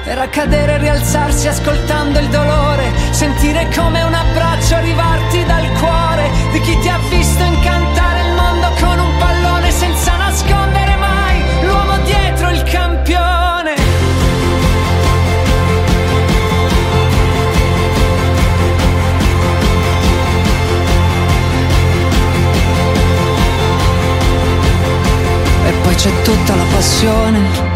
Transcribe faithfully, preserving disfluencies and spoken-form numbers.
Era cadere e rialzarsi ascoltando il dolore, sentire come un abbraccio arrivarti dal cuore di chi ti ha visto incantare il mondo con un pallone senza nascondere mai l'uomo dietro il campione. E poi c'è tutta la passione